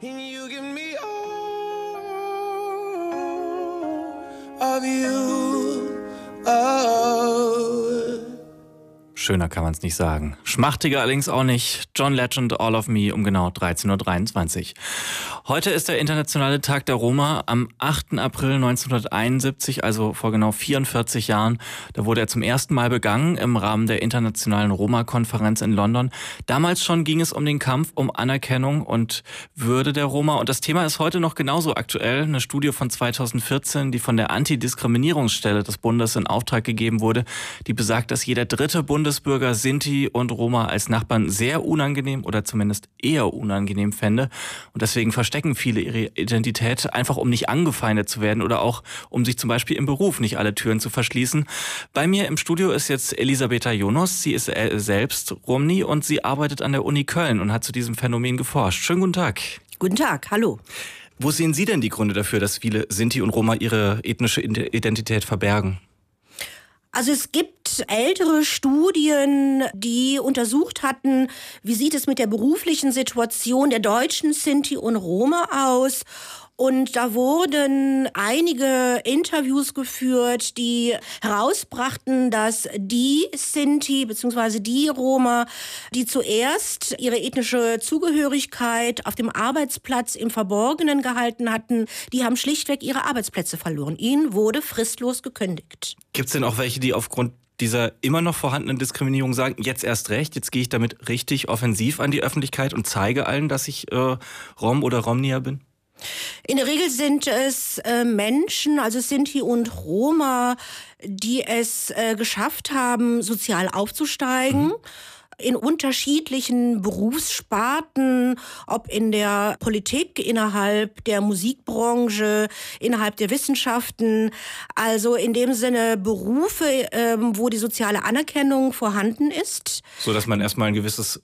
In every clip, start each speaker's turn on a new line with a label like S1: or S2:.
S1: and you give me all of you. Oh.
S2: Schöner kann man es nicht sagen. Schmachtiger allerdings auch nicht. John Legend, All of Me um genau 13.23 Uhr. Heute ist der Internationale Tag der Roma am 8. April 1971, also vor genau 44 Jahren. Da wurde er zum ersten Mal begangen im Rahmen der Internationalen Roma-Konferenz in London. Damals schon ging es um den Kampf um Anerkennung und Würde der Roma. Und das Thema ist heute noch genauso aktuell. Eine Studie von 2014, die von der Antidiskriminierungsstelle des Bundes in Auftrag gegeben wurde, die besagt, dass jeder dritte Bundesbürger Sinti und Roma als Nachbarn sehr unangenehm oder zumindest eher unangenehm fände. Und deswegen verstecken viele ihre Identität, einfach um nicht angefeindet zu werden oder auch um sich zum Beispiel im Beruf nicht alle Türen zu verschließen. Bei mir im Studio ist jetzt Elisabetta Jonas. Sie ist selbst Romni und sie arbeitet an der Uni Köln und hat zu diesem Phänomen geforscht. Schönen guten Tag.
S3: Guten Tag, hallo.
S2: Wo sehen Sie denn die Gründe dafür, dass viele Sinti und Roma ihre ethnische Identität verbergen?
S3: Also es gibt ältere Studien, die untersucht hatten, wie sieht es mit der beruflichen Situation der deutschen Sinti und Roma aus. Und da wurden einige Interviews geführt, die herausbrachten, dass die Sinti bzw. die Roma, die zuerst ihre ethnische Zugehörigkeit auf dem Arbeitsplatz im Verborgenen gehalten hatten, die haben schlichtweg ihre Arbeitsplätze verloren. Ihnen wurde fristlos gekündigt.
S2: Gibt es denn auch welche, die aufgrund dieser immer noch vorhandenen Diskriminierung sagen, jetzt erst recht, jetzt gehe ich damit richtig offensiv an die Öffentlichkeit und zeige allen, dass ich Rom oder Romnia bin?
S3: In der Regel sind es Menschen, also Sinti und Roma, die es geschafft haben, sozial aufzusteigen. In unterschiedlichen Berufssparten, ob in der Politik, innerhalb der Musikbranche, innerhalb der Wissenschaften. Also in dem Sinne Berufe, wo die soziale Anerkennung vorhanden ist.
S2: So dass man erstmal einen gewissen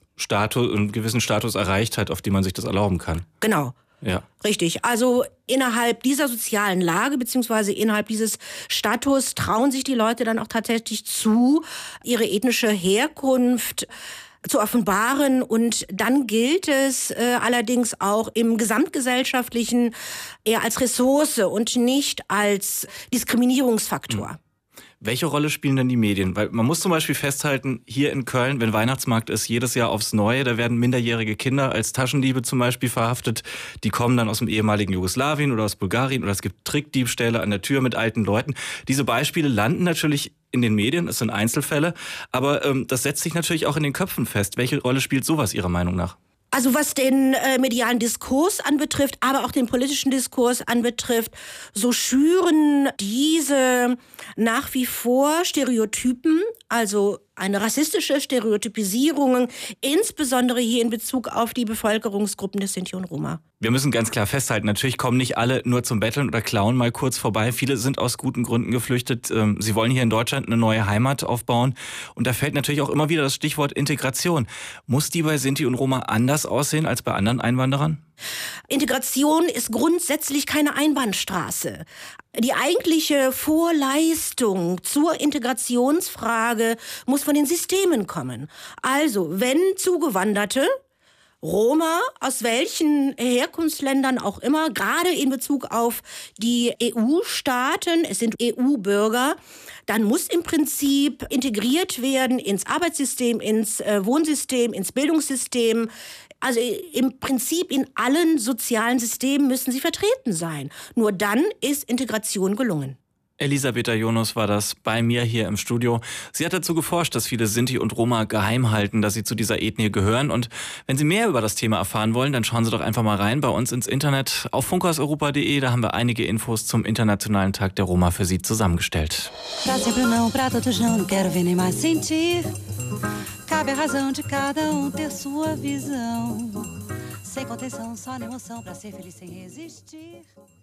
S2: Status erreicht hat, auf den man sich das erlauben kann.
S3: Genau.
S2: Ja.
S3: Richtig. Also innerhalb dieser sozialen Lage beziehungsweise innerhalb dieses Status trauen sich die Leute dann auch tatsächlich zu, ihre ethnische Herkunft zu offenbaren. Und dann gilt es allerdings auch im gesamtgesellschaftlichen eher als Ressource und nicht als Diskriminierungsfaktor.
S2: Welche Rolle spielen denn die Medien? Weil man muss zum Beispiel festhalten, hier in Köln, wenn Weihnachtsmarkt ist, jedes Jahr aufs Neue, da werden minderjährige Kinder als Taschendiebe zum Beispiel verhaftet. Die kommen dann aus dem ehemaligen Jugoslawien oder aus Bulgarien oder es gibt Trickdiebstähle an der Tür mit alten Leuten. Diese Beispiele landen natürlich in den Medien, es sind Einzelfälle, aber das setzt sich natürlich auch in den Köpfen fest. Welche Rolle spielt sowas Ihrer Meinung nach?
S3: Also was den medialen Diskurs anbetrifft, aber auch den politischen Diskurs anbetrifft, so schüren diese nach wie vor Stereotypen, also eine rassistische Stereotypisierung, insbesondere hier in Bezug auf die Bevölkerungsgruppen des Sinti und Roma.
S2: Wir müssen ganz klar festhalten, natürlich kommen nicht alle nur zum Betteln oder Klauen mal kurz vorbei. Viele sind aus guten Gründen geflüchtet. Sie wollen hier in Deutschland eine neue Heimat aufbauen. Und da fällt natürlich auch immer wieder das Stichwort Integration. Muss die bei Sinti und Roma anders aussehen als bei anderen Einwanderern?
S3: Integration ist grundsätzlich keine Einbahnstraße. Die eigentliche Vorleistung zur Integrationsfrage muss von den Systemen kommen. Also, wenn Zugewanderte, Roma, aus welchen Herkunftsländern auch immer, gerade in Bezug auf die EU-Staaten, es sind EU-Bürger, dann muss im Prinzip integriert werden ins Arbeitssystem, ins Wohnsystem, ins Bildungssystem. Also im Prinzip in allen sozialen Systemen müssen sie vertreten sein. Nur dann ist Integration gelungen.
S2: Elisabetta Jonas war das bei mir hier im Studio. Sie hat dazu geforscht, dass viele Sinti und Roma geheim halten, dass sie zu dieser Ethnie gehören. Und wenn Sie mehr über das Thema erfahren wollen, dann schauen Sie doch einfach mal rein bei uns ins Internet auf funkhauseuropa.de. Da haben wir einige Infos zum Internationalen Tag der Roma für Sie zusammengestellt.
S4: Pra sempre não, pra todos não quero ver nem mais sentir. Cabe a razão de cada ter sua visão. Sem contenção, só na emoção, pra ser feliz sem resistir.